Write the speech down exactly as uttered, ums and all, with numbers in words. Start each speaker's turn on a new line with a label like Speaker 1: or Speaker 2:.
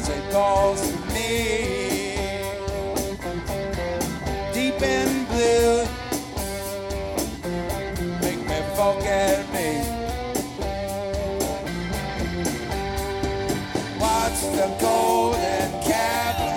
Speaker 1: say calls to me. Deep in blue, make me forget me. Watch the golden cat